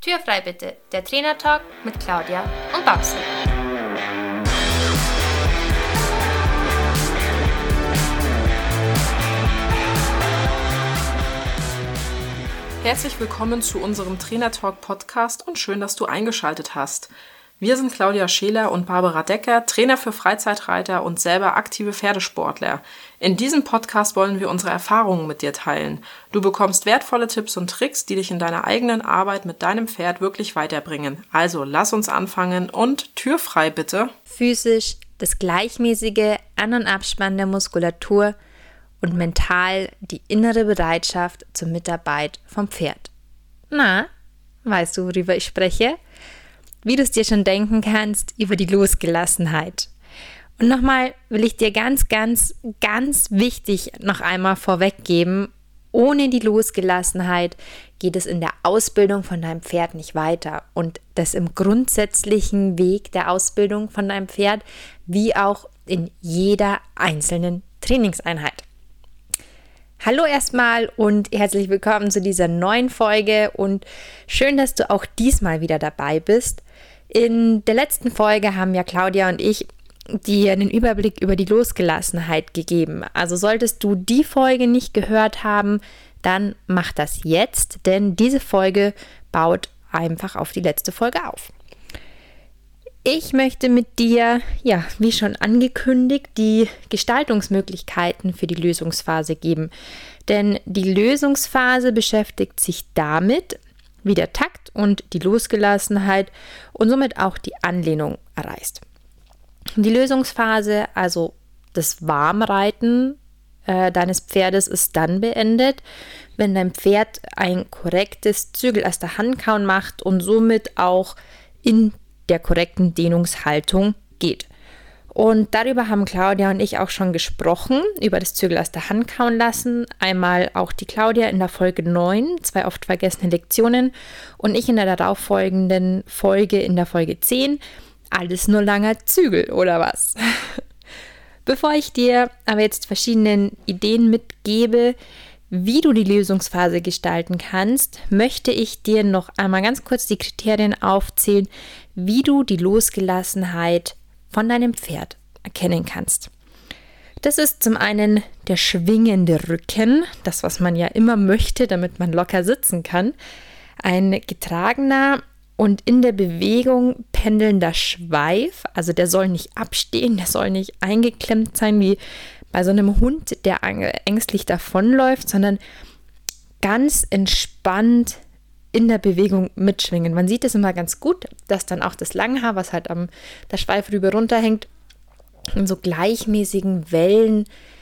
Türfrei bitte, der Trainertalk mit Claudia und Babsi. Herzlich willkommen zu unserem Trainertalk-Podcast und schön, dass du eingeschaltet hast. Wir sind Claudia Scheler und Barbara Decker, Trainer für Freizeitreiter und selber aktive Pferdesportler. In diesem Podcast wollen wir unsere Erfahrungen mit dir teilen. Du bekommst wertvolle Tipps und Tricks, die dich in deiner eigenen Arbeit mit deinem Pferd wirklich weiterbringen. Also lass uns anfangen und türfrei bitte. Physisch das gleichmäßige An- und Abspannen der Muskulatur und mental die innere Bereitschaft zur Mitarbeit vom Pferd. Na, weißt du, worüber ich spreche? Wie du es dir schon denken kannst, über die Losgelassenheit. Und nochmal will ich dir ganz wichtig noch einmal vorweggeben, ohne die Losgelassenheit geht es in der Ausbildung von deinem Pferd nicht weiter. Und das im grundsätzlichen Weg der Ausbildung von deinem Pferd, wie auch in jeder einzelnen Trainingseinheit. Hallo erstmal und herzlich willkommen zu dieser neuen Folge und schön, dass du auch diesmal wieder dabei bist. In der letzten Folge haben ja Claudia und ich dir einen Überblick über die Losgelassenheit gegeben. Also solltest du die Folge nicht gehört haben, dann mach das jetzt, denn diese Folge baut einfach auf die letzte Folge auf. Ich möchte mit dir, wie schon angekündigt, die Gestaltungsmöglichkeiten für die Lösungsphase geben. Denn die Lösungsphase beschäftigt sich damit, wie der Takt und die Losgelassenheit und somit auch die Anlehnung erreichst. Die Lösungsphase, also das Warmreiten deines Pferdes, ist dann beendet, wenn dein Pferd ein korrektes Zügel aus der Handkauen macht und somit auch in der korrekten Dehnungshaltung geht. Und darüber haben Claudia und ich auch schon gesprochen, über das Zügel aus der Hand kauen lassen. Einmal auch die Claudia in der Folge 9, 2 oft vergessene Lektionen, und ich in der darauffolgenden Folge in der Folge 10, alles nur langer Zügel oder was? Bevor ich dir aber jetzt verschiedene Ideen mitgebe, wie du die Lösungsphase gestalten kannst, möchte ich dir noch einmal ganz kurz die Kriterien aufzählen, wie du die Losgelassenheit von deinem Pferd erkennen kannst. Das ist zum einen der schwingende Rücken, das, was man ja immer möchte, damit man locker sitzen kann, ein getragener und in der Bewegung pendelnder Schweif, also der soll nicht abstehen, der soll nicht eingeklemmt sein wie bei so einem Hund, der ängstlich davonläuft, sondern ganz entspannt in der Bewegung mitschwingen. Man sieht es immer ganz gut, dass dann auch das Langhaar, was halt am der Schweif rüber runterhängt, in so gleichmäßigen Wellen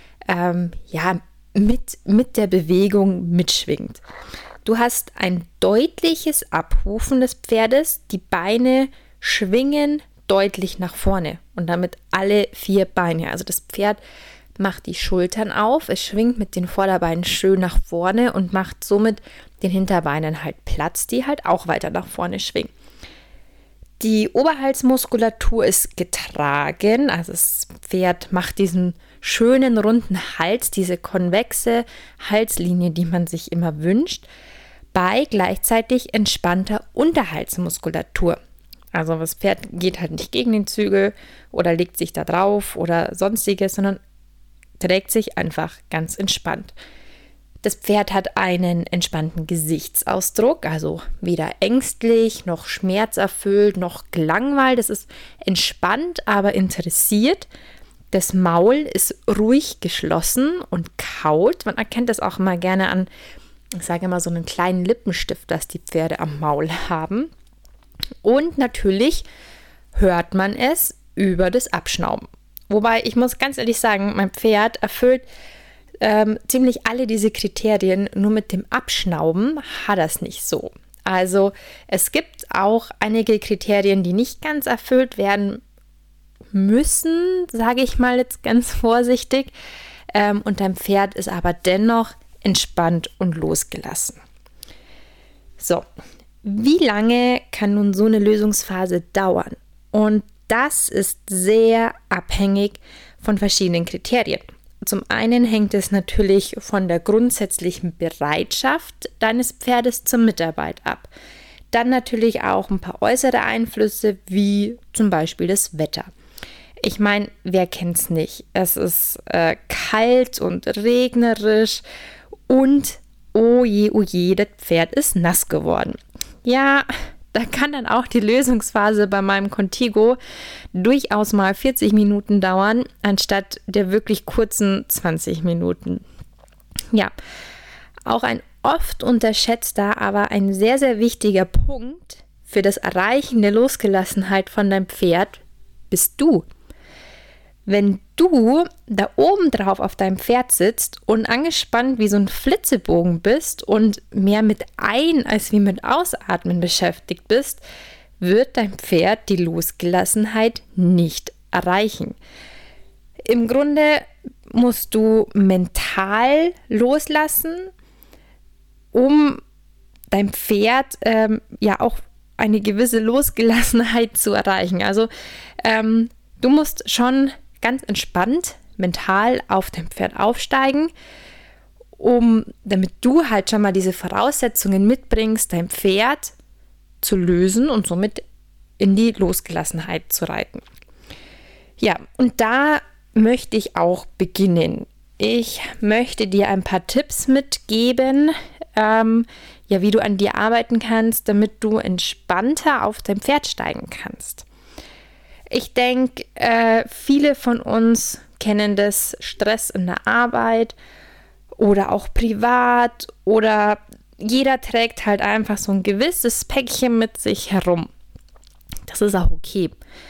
mit der Bewegung mitschwingt. Du hast ein deutliches Abrufen des Pferdes, die Beine schwingen deutlich nach vorne und damit alle 4 Beine. Also das Pferd macht die Schultern auf, es schwingt mit den Vorderbeinen schön nach vorne und macht somit den Hinterbeinen halt Platz, die halt auch weiter nach vorne schwingen. Die Oberhalsmuskulatur ist getragen, also das Pferd macht diesen schönen runden Hals, diese konvexe Halslinie, die man sich immer wünscht, bei gleichzeitig entspannter Unterhalsmuskulatur. Also das Pferd geht halt nicht gegen den Zügel oder legt sich da drauf oder sonstiges, sondern trägt sich einfach ganz entspannt. Das Pferd hat einen entspannten Gesichtsausdruck, also weder ängstlich, noch schmerzerfüllt, noch gelangweilt. Es ist entspannt, aber interessiert. Das Maul ist ruhig geschlossen und kaut. Man erkennt das auch immer gerne an, ich sage immer, so einen kleinen Lippenstift, das die Pferde am Maul haben. Und natürlich hört man es über das Abschnauben. Wobei, ich muss ganz ehrlich sagen, mein Pferd erfüllt ziemlich alle diese Kriterien, nur mit dem Abschnauben hat er es nicht so. Also es gibt auch einige Kriterien, die nicht ganz erfüllt werden müssen, sage ich mal jetzt ganz vorsichtig. Und dein Pferd ist aber dennoch entspannt und losgelassen. So, wie lange kann nun so eine Lösungsphase dauern? Und das ist sehr abhängig von verschiedenen Kriterien. Zum einen hängt es natürlich von der grundsätzlichen Bereitschaft deines Pferdes zur Mitarbeit ab. dann natürlich auch ein paar äußere Einflüsse, wie zum Beispiel das Wetter. Ich meine, wer kennt's nicht? Es ist kalt und regnerisch und oh je, das Pferd ist nass geworden. Ja, da kann dann auch die Lösungsphase bei meinem Contigo durchaus mal 40 Minuten dauern, anstatt der wirklich kurzen 20 Minuten. Ja, auch ein oft unterschätzter, aber ein sehr, sehr wichtiger Punkt für das Erreichen der Losgelassenheit von deinem Pferd bist du. Wenn du da oben drauf auf deinem Pferd sitzt und angespannt wie so ein Flitzebogen bist und mehr mit Ein- als wie mit Ausatmen beschäftigt bist, wird dein Pferd die Losgelassenheit nicht erreichen. Im Grunde musst du mental loslassen, um dein Pferd auch eine gewisse Losgelassenheit zu erreichen. Also du musst schon ganz entspannt mental auf dem Pferd aufsteigen, damit du halt schon mal diese Voraussetzungen mitbringst, dein Pferd zu lösen und somit in die Losgelassenheit zu reiten. Ja, und da möchte ich auch beginnen. Ich möchte dir ein paar Tipps mitgeben, wie du an dir arbeiten kannst, damit du entspannter auf dein Pferd steigen kannst. Ich denke, viele von uns kennen das Stress in der Arbeit oder auch privat oder jeder trägt halt einfach so ein gewisses Päckchen mit sich herum. Das ist auch okay.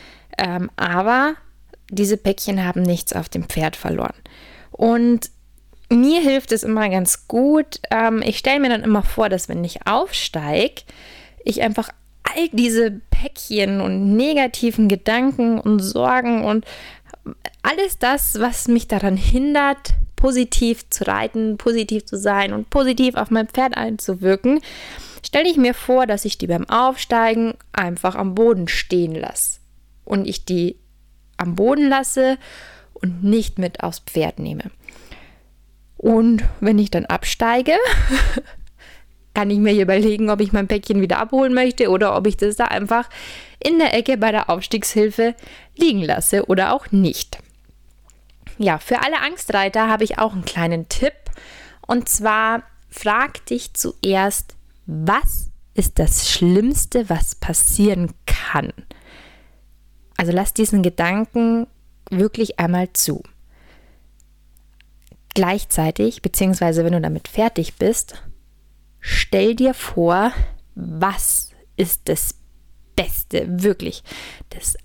Aber diese Päckchen haben nichts auf dem Pferd verloren. Und mir hilft es immer ganz gut. Ich stelle mir dann immer vor, dass wenn ich aufsteige, ich einfach all diese Päckchen und negativen Gedanken und Sorgen und alles das, was mich daran hindert, positiv zu reiten, positiv zu sein und positiv auf mein Pferd einzuwirken, stelle ich mir vor, dass ich die beim Aufsteigen einfach am Boden stehen lasse. Und ich die am Boden lasse und nicht mit aufs Pferd nehme. Und wenn ich dann absteige, kann ich mir überlegen, ob ich mein Päckchen wieder abholen möchte oder ob ich das da einfach in der Ecke bei der Aufstiegshilfe liegen lasse oder auch nicht. Ja, für alle Angstreiter habe ich auch einen kleinen Tipp. Und zwar frag dich zuerst, was ist das Schlimmste, was passieren kann? Also lass diesen Gedanken wirklich einmal zu. Gleichzeitig, beziehungsweise wenn du damit fertig bist, stell dir vor, was ist das Beste, wirklich das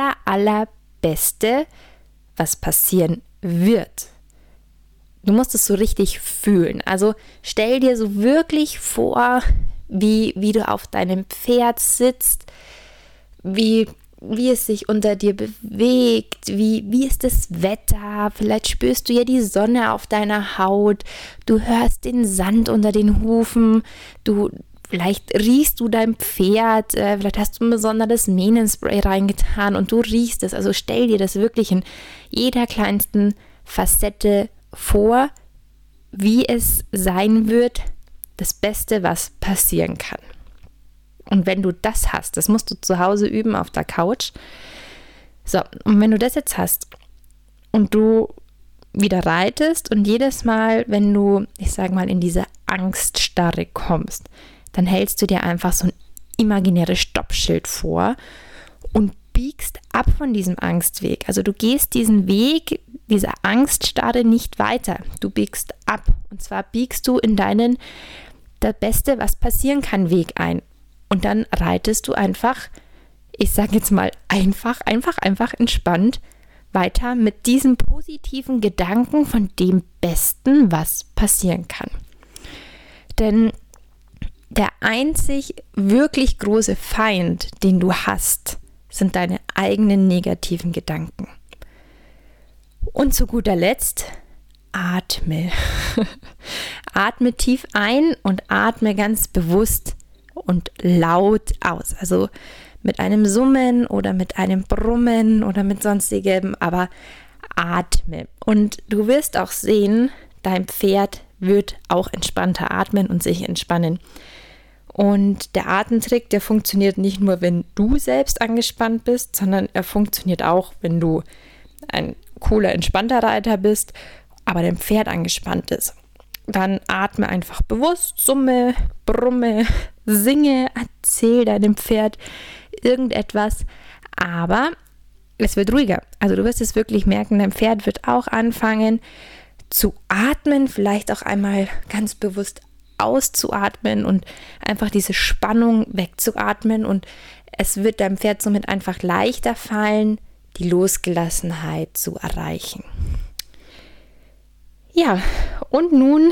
allerbeste, was passieren wird. Du musst es so richtig fühlen. Also stell dir so wirklich vor, wie du auf deinem Pferd sitzt, wie es sich unter dir bewegt, wie ist das Wetter, vielleicht spürst du ja die Sonne auf deiner Haut, du hörst den Sand unter den Hufen, vielleicht riechst du dein Pferd, vielleicht hast du ein besonderes Mähnenspray reingetan und du riechst es, also stell dir das wirklich in jeder kleinsten Facette vor, wie es sein wird, das Beste, was passieren kann. Und wenn du das hast, das musst du zu Hause üben auf der Couch. So, und wenn du das jetzt hast und du wieder reitest und jedes Mal, wenn du, ich sag mal, in diese Angststarre kommst, dann hältst du dir einfach so ein imaginäres Stoppschild vor und biegst ab von diesem Angstweg. Also du gehst diesen Weg, dieser Angststarre nicht weiter. Du biegst ab. Und zwar biegst du in deinen das Beste, was passieren kann, Weg ein. Und dann reitest du einfach, ich sage jetzt mal einfach entspannt weiter mit diesem positiven Gedanken von dem Besten, was passieren kann. Denn der einzig wirklich große Feind, den du hast, sind deine eigenen negativen Gedanken. Und zu guter Letzt, atme. Atme tief ein und atme ganz bewusst und laut aus. Also mit einem Summen oder mit einem Brummen oder mit sonstigem, aber atme. Und du wirst auch sehen, dein Pferd wird auch entspannter atmen und sich entspannen. Und der Atemtrick, der funktioniert nicht nur, wenn du selbst angespannt bist, sondern er funktioniert auch, wenn du ein cooler, entspannter Reiter bist, aber dein Pferd angespannt ist. Dann atme einfach bewusst, summe, brumme, singe, erzähl deinem Pferd irgendetwas, aber es wird ruhiger. Also du wirst es wirklich merken, dein Pferd wird auch anfangen zu atmen, vielleicht auch einmal ganz bewusst auszuatmen und einfach diese Spannung wegzuatmen, und es wird deinem Pferd somit einfach leichter fallen, die Losgelassenheit zu erreichen. Ja, und nun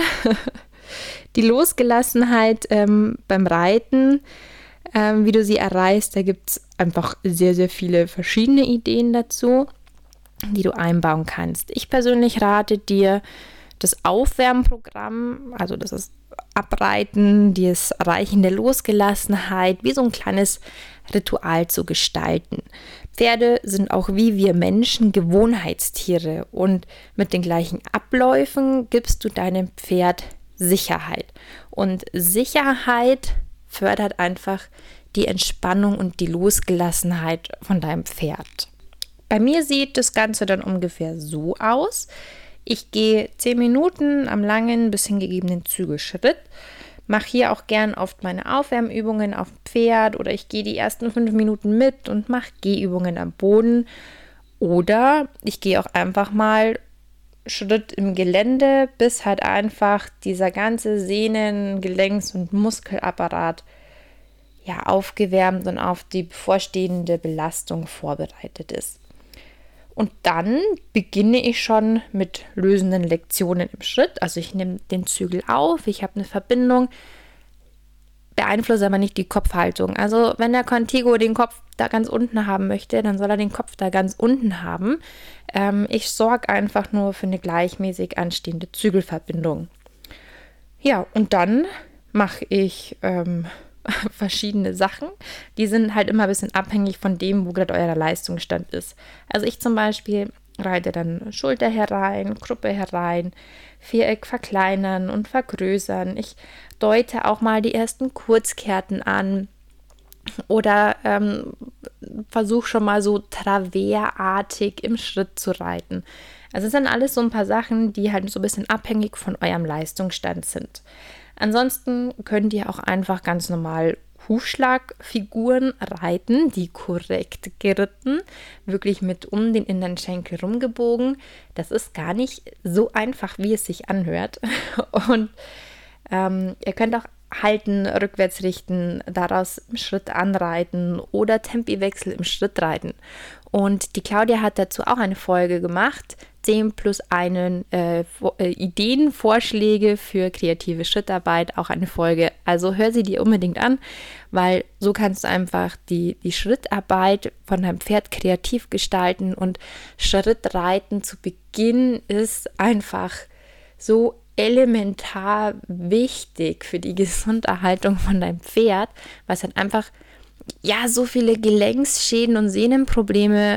die Losgelassenheit beim Reiten, wie du sie erreichst. Da gibt es einfach sehr, sehr viele verschiedene Ideen dazu, die du einbauen kannst. Ich persönlich rate dir, das Aufwärmprogramm, also das ist Abreiten, das Erreichen der Losgelassenheit, wie so ein kleines Ritual zu gestalten. Pferde sind auch wie wir Menschen Gewohnheitstiere, und mit den gleichen Abläufen gibst du deinem Pferd Sicherheit. Und Sicherheit fördert einfach die Entspannung und die Losgelassenheit von deinem Pferd. Bei mir sieht das Ganze dann ungefähr so aus. Ich gehe 10 Minuten am langen bis hingegebenen Zügelschritt, mache hier auch gern oft meine Aufwärmübungen auf dem Pferd, oder ich gehe die ersten 5 Minuten mit und mache Gehübungen am Boden, oder ich gehe auch einfach mal Schritt im Gelände, bis halt einfach dieser ganze Sehnen-, Gelenks- und Muskelapparat aufgewärmt und auf die bevorstehende Belastung vorbereitet ist. Und dann beginne ich schon mit lösenden Lektionen im Schritt. Also ich nehme den Zügel auf, ich habe eine Verbindung, beeinflusse aber nicht die Kopfhaltung. Also wenn der Contigo den Kopf da ganz unten haben möchte, dann soll er den Kopf da ganz unten haben. Ich sorge einfach nur für eine gleichmäßig anstehende Zügelverbindung. Ja, und dann mache ich verschiedene Sachen. Die sind halt immer ein bisschen abhängig von dem, wo gerade euer Leistungsstand ist. Also ich zum Beispiel reite dann Schulter herein, Gruppe herein, Viereck verkleinern und vergrößern. Ich deute auch mal die ersten Kurzkehrten an oder versuche schon mal so traversartig im Schritt zu reiten. Also es sind alles so ein paar Sachen, die halt so ein bisschen abhängig von eurem Leistungsstand sind. Ansonsten könnt ihr auch einfach ganz normal Hufschlagfiguren reiten, die korrekt geritten, wirklich mit um den inneren Schenkel rumgebogen. Das ist gar nicht so einfach, wie es sich anhört. Und ihr könnt auch halten, rückwärts richten, daraus im Schritt anreiten oder Tempiwechsel im Schritt reiten. Und die Claudia hat dazu auch eine Folge gemacht, 10+1 Ideen, Vorschläge für kreative Schrittarbeit, auch eine Folge. Also hör sie dir unbedingt an, weil so kannst du einfach die Schrittarbeit von deinem Pferd kreativ gestalten, und Schrittreiten zu Beginn ist einfach so elementar wichtig für die Gesunderhaltung von deinem Pferd, weil es halt einfach so viele Gelenksschäden und Sehnenprobleme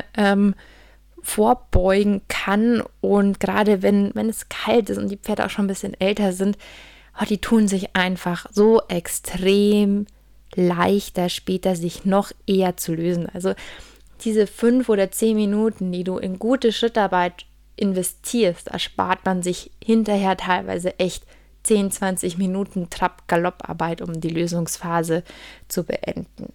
vorbeugen kann. Und gerade wenn es kalt ist und die Pferde auch schon ein bisschen älter sind, die tun sich einfach so extrem leichter später, sich noch eher zu lösen. Also diese 5 oder 10 Minuten, die du in gute Schrittarbeit investierst, erspart man sich hinterher teilweise echt 10, 20 Minuten Trab-Galopp-Arbeit, um die Lösungsphase zu beenden.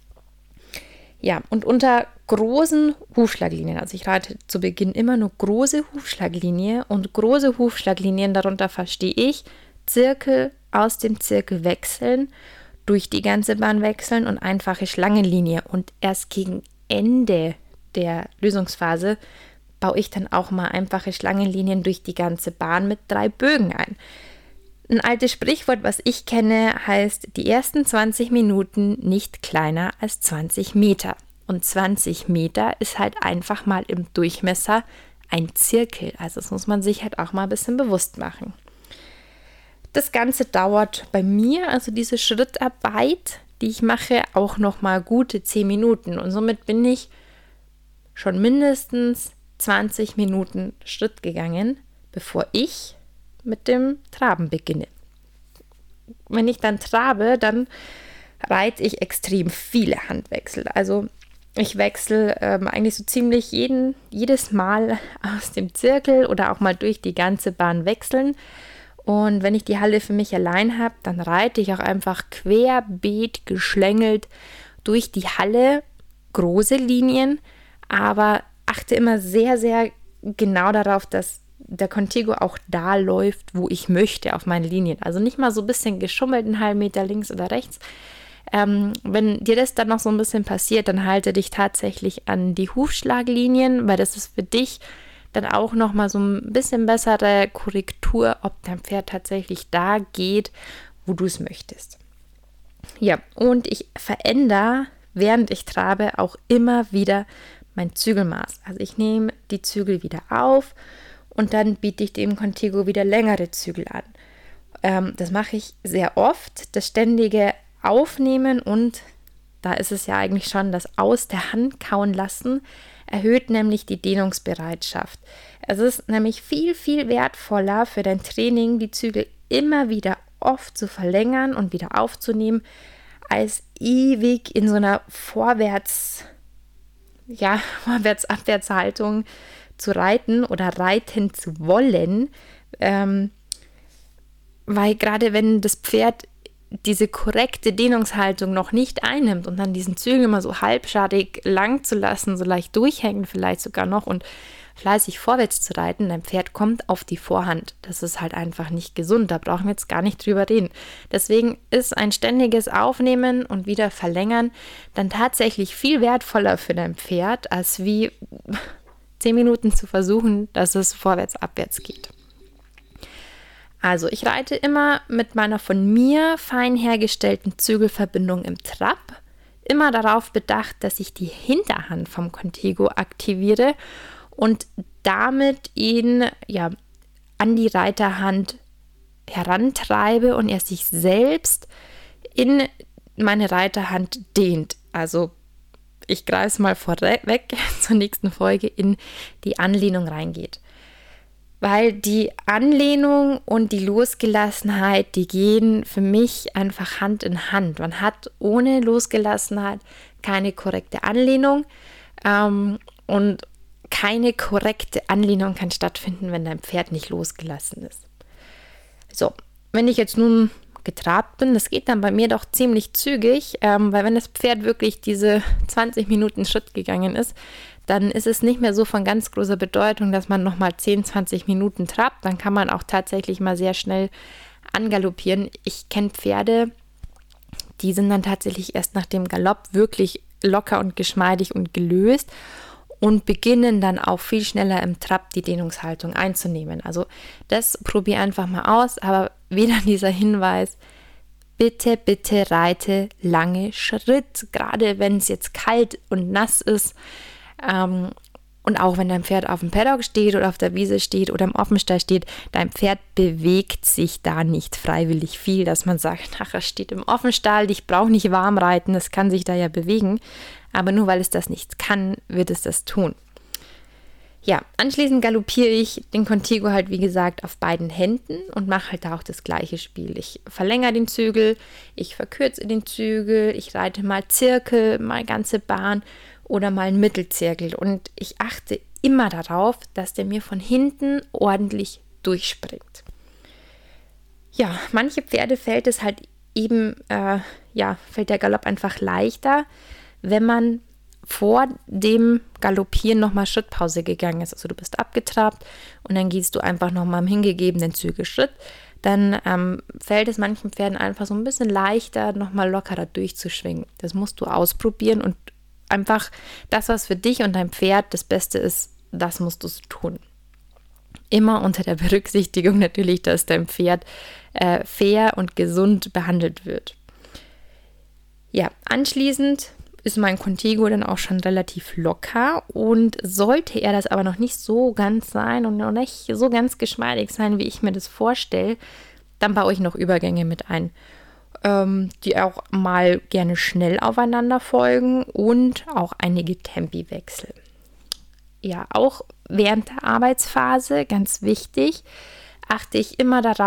Ja, und unter großen Hufschlaglinien, also ich reite zu Beginn immer nur große Hufschlaglinie, und große Hufschlaglinien, darunter verstehe ich Zirkel, aus dem Zirkel wechseln, durch die ganze Bahn wechseln und einfache Schlangenlinie. Und erst gegen Ende der Lösungsphase baue ich dann auch mal einfache Schlangenlinien durch die ganze Bahn mit 3 Bögen ein. Ein altes Sprichwort, was ich kenne, heißt, die ersten 20 Minuten nicht kleiner als 20 Meter. Und 20 Meter ist halt einfach mal im Durchmesser ein Zirkel. Also das muss man sich halt auch mal ein bisschen bewusst machen. Das Ganze dauert bei mir, also diese Schrittarbeit, die ich mache, auch noch mal gute 10 Minuten. Und somit bin ich schon mindestens 20 Minuten Schritt gegangen, bevor ich mit dem Traben beginne. wenn ich dann trabe, dann reite ich extrem viele Handwechsel. Also ich wechsle eigentlich so ziemlich jedes Mal aus dem Zirkel oder auch mal durch die ganze Bahn wechseln. Und wenn ich die Halle für mich allein habe, dann reite ich auch einfach querbeet geschlängelt durch die Halle, große Linien, aber achte immer sehr, sehr genau darauf, dass der Contigo auch da läuft, wo ich möchte auf meinen Linien. Also nicht mal so ein bisschen geschummelt, einen halben Meter links oder rechts. Wenn dir das dann noch so ein bisschen passiert, dann halte dich tatsächlich an die Hufschlaglinien, weil das ist für dich dann auch nochmal so ein bisschen bessere Korrektur, ob dein Pferd tatsächlich da geht, wo du es möchtest. Ja, und ich verändere, während ich trabe, auch immer wieder mein Zügelmaß. Also ich nehme die Zügel wieder auf und dann biete ich dem Contigo wieder längere Zügel an. Das mache ich sehr oft, das ständige Aufnehmen, und da ist es ja eigentlich schon das aus der Hand kauen lassen, erhöht nämlich die Dehnungsbereitschaft. Es ist nämlich viel, viel wertvoller für dein Training, die Zügel immer wieder oft zu verlängern und wieder aufzunehmen, als ewig in so einer Vorwärts-Abwärts-Haltung zu reiten oder reiten zu wollen, weil gerade wenn das Pferd diese korrekte Dehnungshaltung noch nicht einnimmt und dann diesen Zügel immer so halbscharig lang zu lassen, so leicht durchhängen vielleicht sogar noch und fleißig vorwärts zu reiten, dein Pferd kommt auf die Vorhand. Das ist halt einfach nicht gesund, da brauchen wir jetzt gar nicht drüber reden. Deswegen ist ein ständiges Aufnehmen und wieder verlängern dann tatsächlich viel wertvoller für dein Pferd, als wie 10 Minuten zu versuchen, dass es vorwärts, abwärts geht. Also ich reite immer mit meiner von mir fein hergestellten Zügelverbindung im Trab, immer darauf bedacht, dass ich die Hinterhand vom Contigo aktiviere und damit ihn an die Reiterhand herantreibe und er sich selbst in meine Reiterhand dehnt. Also ich greife es mal vorweg zur nächsten Folge, in die Anlehnung reingeht. Weil die Anlehnung und die Losgelassenheit, die gehen für mich einfach Hand in Hand. Man hat ohne Losgelassenheit keine korrekte Anlehnung und keine korrekte Anlehnung kann stattfinden, wenn dein Pferd nicht losgelassen ist. So, wenn ich jetzt nun getrabt bin, das geht dann bei mir doch ziemlich zügig, weil wenn das Pferd wirklich diese 20 Minuten Schritt gegangen ist, dann ist es nicht mehr so von ganz großer Bedeutung, dass man nochmal 10, 20 Minuten trabt. Dann kann man auch tatsächlich mal sehr schnell angaloppieren. Ich kenne Pferde, die sind dann tatsächlich erst nach dem Galopp wirklich locker und geschmeidig und gelöst und beginnen dann auch viel schneller im Trab die Dehnungshaltung einzunehmen. Also das probier einfach mal aus, aber wieder dieser Hinweis, bitte, bitte reite lange Schritt, gerade wenn es jetzt kalt und nass ist. Und auch wenn dein Pferd auf dem Paddock steht oder auf der Wiese steht oder im Offenstall steht, dein Pferd bewegt sich da nicht freiwillig viel, dass man sagt, ach, es steht im Offenstall, ich brauche nicht warm reiten, es kann sich da ja bewegen. Aber nur weil es das nicht kann, wird es das tun. Ja, anschließend galoppiere ich den Contigo halt, wie gesagt, auf beiden Händen und mache halt da auch das gleiche Spiel. Ich verlängere den Zügel, ich verkürze den Zügel, ich reite mal Zirkel, mal ganze Bahn oder mal einen Mittelzirkel. Und ich achte immer darauf, dass der mir von hinten ordentlich durchspringt. Ja, manche Pferde fällt es halt eben, fällt der Galopp einfach leichter, wenn man vor dem Galoppieren nochmal Schrittpause gegangen ist. Also du bist abgetrabt und dann gehst du einfach nochmal im hingegebenen Zügelschritt. Dann fällt es manchen Pferden einfach so ein bisschen leichter, nochmal lockerer durchzuschwingen. Das musst du ausprobieren und einfach das, was für dich und dein Pferd das Beste ist, das musst du tun. Immer unter der Berücksichtigung natürlich, dass dein Pferd fair und gesund behandelt wird. Ja, anschließend ist mein Contigo dann auch schon relativ locker und sollte er das aber noch nicht so ganz sein und noch nicht so ganz geschmeidig sein, wie ich mir das vorstelle, dann baue ich noch Übergänge mit ein, die auch mal gerne schnell aufeinander folgen und auch einige Tempiwechsel. Ja, auch während der Arbeitsphase, ganz wichtig, achte ich immer darauf,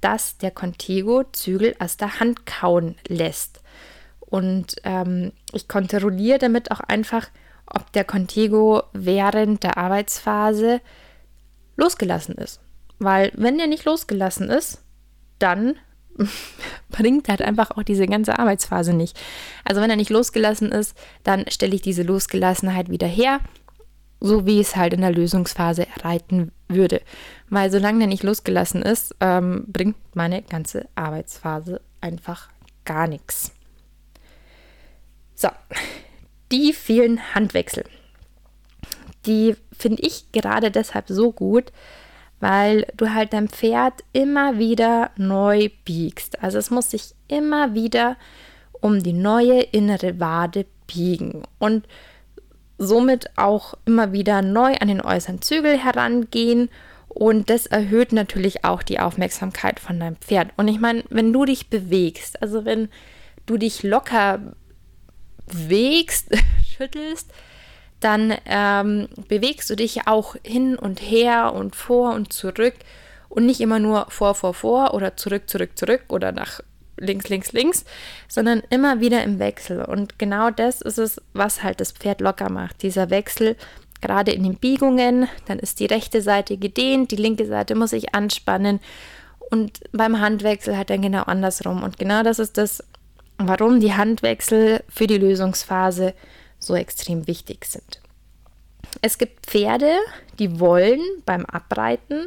dass der Contigo-Zügel aus der Hand kauen lässt. Und ich kontrolliere damit auch einfach, ob der Contigo während der Arbeitsphase losgelassen ist. Weil wenn der nicht losgelassen ist, dann bringt halt einfach auch diese ganze Arbeitsphase nicht. Also wenn er nicht losgelassen ist, dann stelle ich diese Losgelassenheit wieder her, so wie es halt in der Lösungsphase reiten würde. Weil solange der nicht losgelassen ist, bringt meine ganze Arbeitsphase einfach gar nichts. So, die vielen Handwechsel, die finde ich gerade deshalb so gut, weil du halt dein Pferd immer wieder neu biegst. Also es muss sich immer wieder um die neue innere Wade biegen und somit auch immer wieder neu an den äußeren Zügel herangehen. Und das erhöht natürlich auch die Aufmerksamkeit von deinem Pferd. Und ich meine, wenn du dich bewegst, also wenn du dich locker bewegst, schüttelst, dann bewegst du dich auch hin und her und vor und zurück und nicht immer nur vor oder zurück oder nach links, sondern immer wieder im Wechsel. Und genau das ist es, was halt das Pferd locker macht. Dieser Wechsel, gerade in den Biegungen, dann ist die rechte Seite gedehnt, die linke Seite muss sich anspannen und beim Handwechsel halt dann genau andersrum. Und genau das ist das, warum die Handwechsel für die Lösungsphase so extrem wichtig sind. Es gibt Pferde, die wollen beim Abreiten,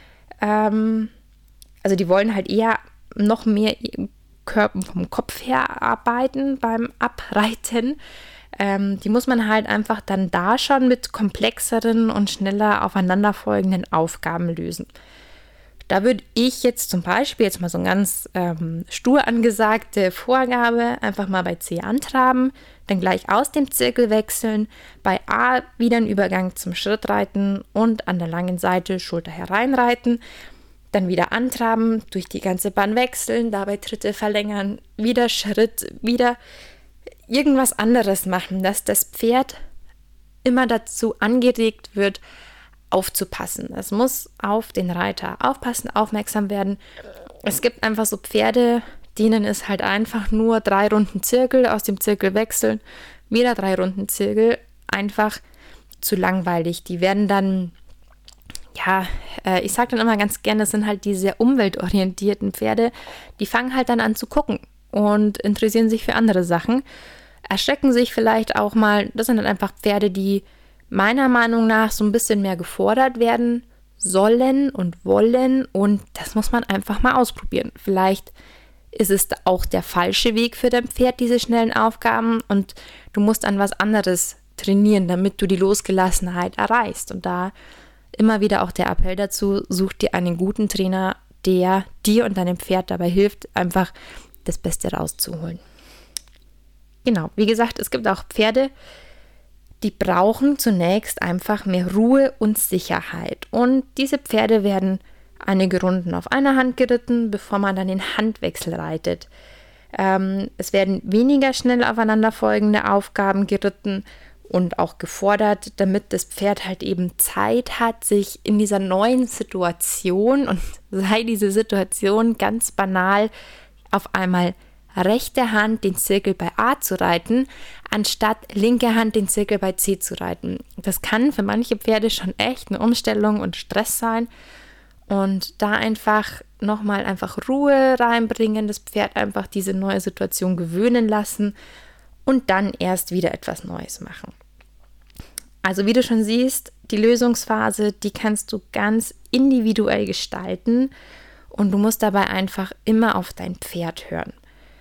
also die wollen halt eher noch mehr vom Kopf her arbeiten beim Abreiten. Die muss man halt einfach dann da schon mit komplexeren und schneller aufeinanderfolgenden Aufgaben lösen. Da würde ich jetzt zum Beispiel, jetzt mal so eine ganz stur angesagte Vorgabe, einfach mal bei C antraben, dann gleich aus dem Zirkel wechseln, bei A wieder einen Übergang zum Schritt reiten und an der langen Seite Schulter hereinreiten, dann wieder antraben, durch die ganze Bahn wechseln, dabei Tritte verlängern, wieder Schritt, wieder irgendwas anderes machen, dass das Pferd immer dazu angeregt wird, aufzupassen. Es muss auf den Reiter aufpassen, aufmerksam werden. Es gibt einfach so Pferde, denen ist halt einfach nur 3 Runden Zirkel, aus dem Zirkel wechseln, wieder 3 Runden Zirkel, einfach zu langweilig. Die werden dann, ich sage dann immer ganz gerne, das sind halt die sehr umweltorientierten Pferde, die fangen halt dann an zu gucken und interessieren sich für andere Sachen, erschrecken sich vielleicht auch mal. Das sind dann einfach Pferde, die meiner Meinung nach so ein bisschen mehr gefordert werden sollen und wollen, und das muss man einfach mal ausprobieren. Vielleicht ist es auch der falsche Weg für dein Pferd, diese schnellen Aufgaben, und du musst an was anderes trainieren, damit du die Losgelassenheit erreichst. Und da immer wieder auch der Appell dazu, such dir einen guten Trainer, der dir und deinem Pferd dabei hilft, einfach das Beste rauszuholen. Genau, wie gesagt, es gibt auch Pferde, die brauchen zunächst einfach mehr Ruhe und Sicherheit. Und diese Pferde werden einige Runden auf einer Hand geritten, bevor man dann den Handwechsel reitet. Es werden weniger schnell aufeinanderfolgende Aufgaben geritten und auch gefordert, damit das Pferd halt eben Zeit hat, sich in dieser neuen Situation, und sei diese Situation ganz banal, auf einmal rechte Hand den Zirkel bei A zu reiten, anstatt linke Hand den Zirkel bei C zu reiten. Das kann für manche Pferde schon echt eine Umstellung und Stress sein. Und da einfach nochmal Ruhe reinbringen, das Pferd einfach diese neue Situation gewöhnen lassen und dann erst wieder etwas Neues machen. Also wie du schon siehst, die Lösungsphase, die kannst du ganz individuell gestalten und du musst dabei einfach immer auf dein Pferd hören.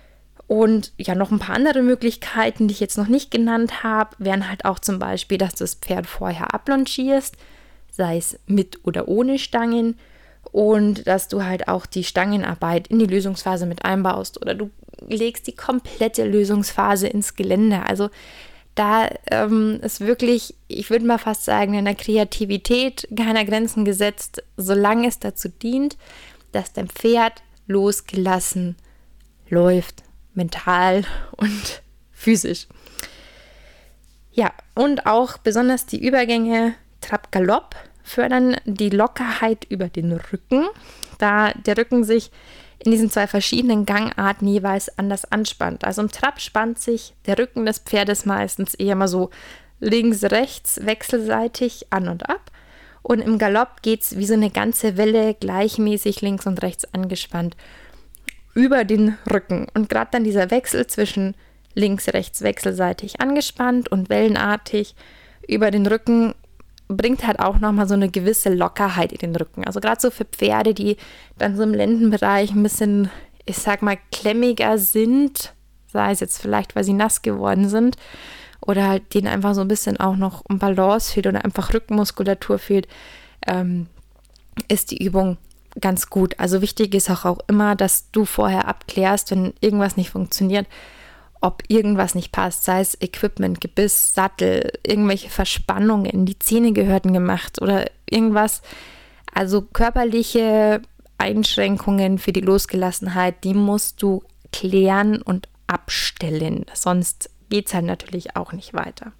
Und ja, noch ein paar andere Möglichkeiten, die ich jetzt noch nicht genannt habe, wären halt auch zum Beispiel, dass du das Pferd vorher ablongierst, sei es mit oder ohne Stangen, und dass du halt auch die Stangenarbeit in die Lösungsphase mit einbaust oder du legst die komplette Lösungsphase ins Gelände. Also da ist wirklich, ich würde mal fast sagen, in der Kreativität keiner Grenzen gesetzt, solange es dazu dient, dass dein Pferd losgelassen läuft. Mental und physisch. Ja, und auch besonders die Übergänge Trab-Galopp fördern die Lockerheit über den Rücken. da der Rücken sich in diesen 2 verschiedenen Gangarten jeweils anders anspannt. Also im Trab spannt sich der Rücken des Pferdes meistens eher mal so links, rechts, wechselseitig an und ab. Und im Galopp geht es wie so eine ganze Welle gleichmäßig links und rechts angespannt über den Rücken. Und gerade dann dieser Wechsel zwischen links, rechts, wechselseitig angespannt und wellenartig über den Rücken bringt halt auch nochmal so eine gewisse Lockerheit in den Rücken. Also gerade so für Pferde, die dann so im Lendenbereich ein bisschen, ich sag mal, klemmiger sind, sei es jetzt vielleicht, weil sie nass geworden sind oder halt denen einfach so ein bisschen auch noch ein Balance fehlt oder einfach Rückenmuskulatur fehlt, ist die Übung ganz gut. Also wichtig ist auch immer, dass du vorher abklärst, wenn irgendwas nicht funktioniert, ob irgendwas nicht passt, sei es Equipment, Gebiss, Sattel, irgendwelche Verspannungen, die Zähne gehörten gemacht oder irgendwas. Also körperliche Einschränkungen für die Losgelassenheit, die musst du klären und abstellen. Sonst geht es halt natürlich auch nicht weiter.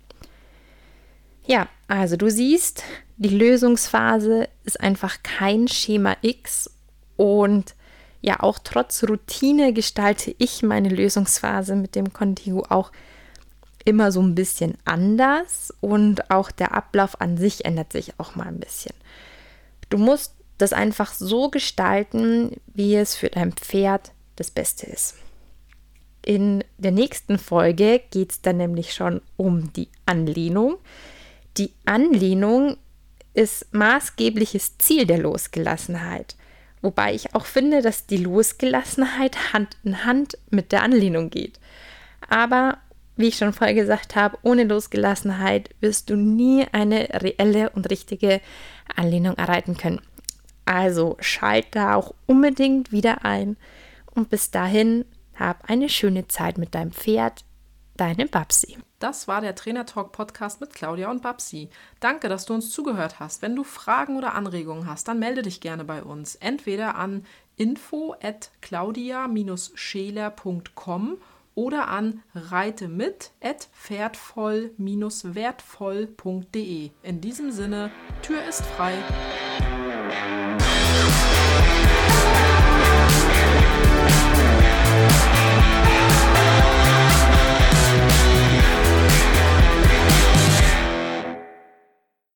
Ja, also du siehst, die Lösungsphase ist einfach kein Schema X und ja, auch trotz Routine gestalte ich meine Lösungsphase mit dem Contigo auch immer so ein bisschen anders und auch der Ablauf an sich ändert sich auch mal ein bisschen. Du musst das einfach so gestalten, wie es für dein Pferd das Beste ist. In der nächsten Folge geht es dann nämlich schon um die Anlehnung. Die Anlehnung ist maßgebliches Ziel der Losgelassenheit. Wobei ich auch finde, dass die Losgelassenheit Hand in Hand mit der Anlehnung geht. Aber, wie ich schon vorher gesagt habe, ohne Losgelassenheit wirst du nie eine reelle und richtige Anlehnung erreichen können. Also schalt da auch unbedingt wieder ein und bis dahin hab eine schöne Zeit mit deinem Pferd, deine Babsi. Das war der Trainer-Talk-Podcast mit Claudia und Babsi. Danke, dass du uns zugehört hast. Wenn du Fragen oder Anregungen hast, dann melde dich gerne bei uns. Entweder an info@claudia-scheler.com oder an reitemit@pferdvoll-wertvoll.de. In diesem Sinne, Tür ist frei.